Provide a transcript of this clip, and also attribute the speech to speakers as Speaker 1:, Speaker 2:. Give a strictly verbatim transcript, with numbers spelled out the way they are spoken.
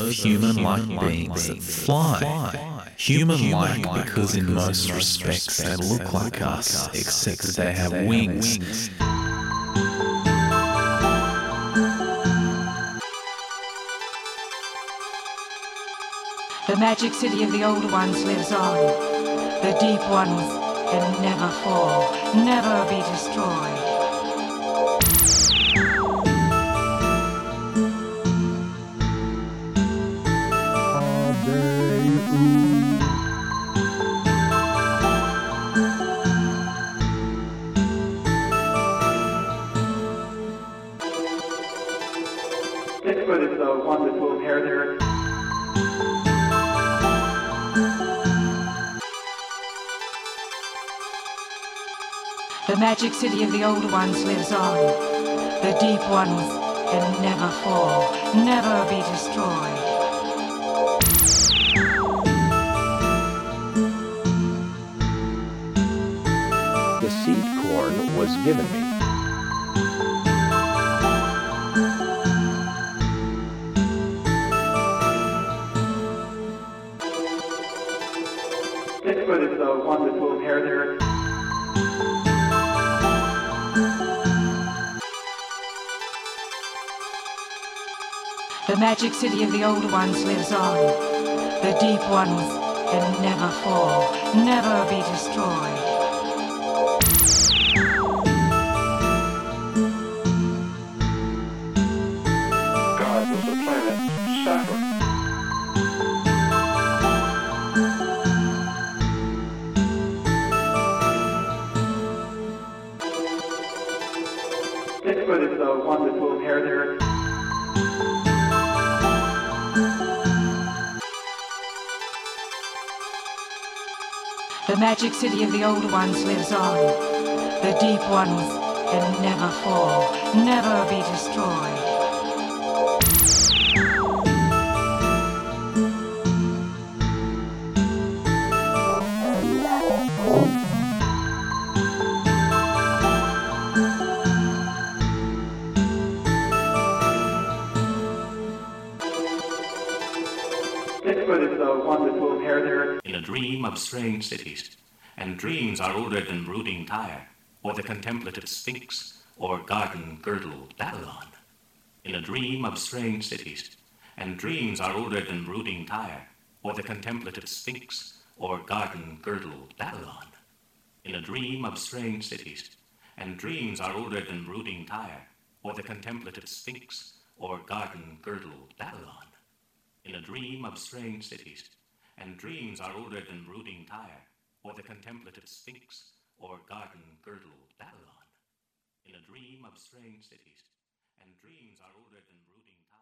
Speaker 1: human-like beings that fly. Human-like because in most respects they look like us, except that they have wings.
Speaker 2: The magic city of the old ones lives on. The deep ones can never fall, never be destroyed.
Speaker 3: Bigfoot is the one with full hair there.
Speaker 2: The magic city of the old ones lives on. The deep ones can never fall, never be destroyed.
Speaker 4: The seed corn was given me.
Speaker 3: Bigfoot is the one with full hair there.
Speaker 2: The magic city of the old ones lives on. The deep ones can never fall, never be destroyed.
Speaker 3: God was the planet Saturn. Bigfoot is the one with full hair there.
Speaker 2: The magic city of the old ones lives on. The deep ones can never fall, never be destroyed.
Speaker 3: Bigfoot is the one with full hair there.
Speaker 5: In a dream of strange cities, and dreams are older than brooding Tyre, or the contemplative Sphinx, or garden-girdled Babylon. In a dream of strange cities, and dreams are older than brooding Tyre, or the contemplative Sphinx, or garden-girdled Babylon. In a dream of strange cities, and dreams are older than brooding Tyre, or the contemplative Sphinx, or garden-girdled Babylon. In a dream of strange cities, and dreams are older than brooding Tyre, or the contemplative Sphinx, or garden-girdled Babylon. In a dream of strange cities, and dreams are older than brooding Tyre.